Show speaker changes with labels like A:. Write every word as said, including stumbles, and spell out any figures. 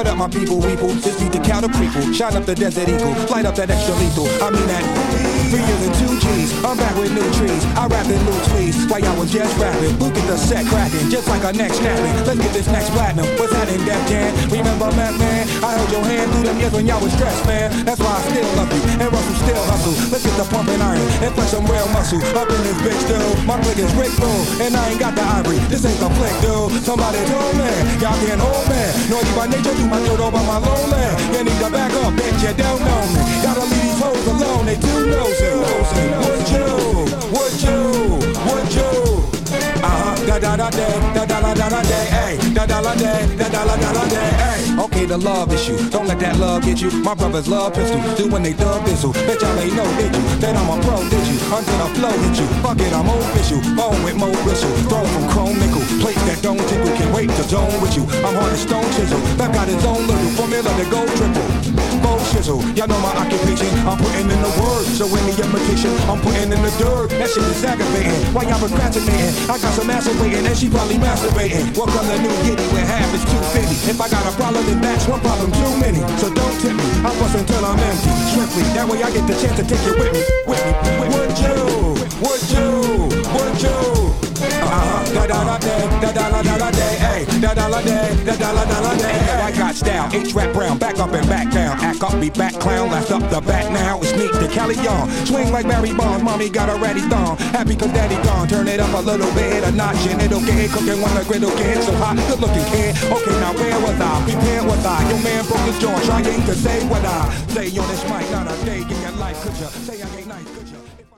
A: What up, my people, weeple? This beat the counter prequel. Shine up the desert eagle, light up that extra lethal. I mean that. Three years and two G's. I'm back with new trees. I rap in new tweets while y'all was just rapping. Who get the set cracking, just like a neck snapping. Let's get this next platinum. What's that in Def Jam? Remember Mac Man? I held your hand through them years when y'all was stressed, man. That's why I still love you. And Russell still hustle. Let's get the pumping iron and flex some real muscle. Up in this bitch, dude. My click is Rick Boom, and I ain't got the ivory. This ain't the flick, dude. Somebody told me, y'all can't hold me. Naughty by nature, do my dirt over my low man. You need to back up, bitch. You don't know me. Gotta leave these hoes alone. They too nosy. Would you? Would you? Would you? Uh-huh, da da da day, da da da da da day, ay, da da da day, da da da da da day, ay. Okay, the love issue, don't let that love get you. My brothers love pistol, do when they dub thistle. Bet y'all ain't know, did you? That I'm a pro, did you? Until the flow hit you, fuck it, I'm official. Bone with Mo Bristle, throw from chrome nickel. Plates that don't tickle, can't wait to zone with you. I'm hard as stone chisel, Beth got his own little formula to go triple. Bo shizzle, y'all know my occupation, I'm putting in the work. So in the imitation, I'm putting in the dirt. That shit is aggravating, why y'all procrastinating? I got some acid waiting and she probably masturbating. Welcome to New Giddy where half is two fifty. If I got a problem then that's one problem too many. So don't tip me, I bust until I'm empty. Strictly, that way I get the chance to take you with me. With me, would you, would you, would you? Uh-huh, da da da day, da da da da da day, ay, da da da day, da da da da da day. I got style, H-Rap Brown, back up and back down. Act up, be back clown, left up the back now. It's neat to Cali Young, swing like Barry Bonds, mommy got a ratty thong. Happy cause daddy gone, turn it up a little bit, a notch in it, okay, cooking when the griddle kid, so hot, good looking kid. Okay, now where was I, prepared was I, your man broke his jaw, trying to say what I say on this mic, not a day, give your life, could ya, say I ain't nice, could ya?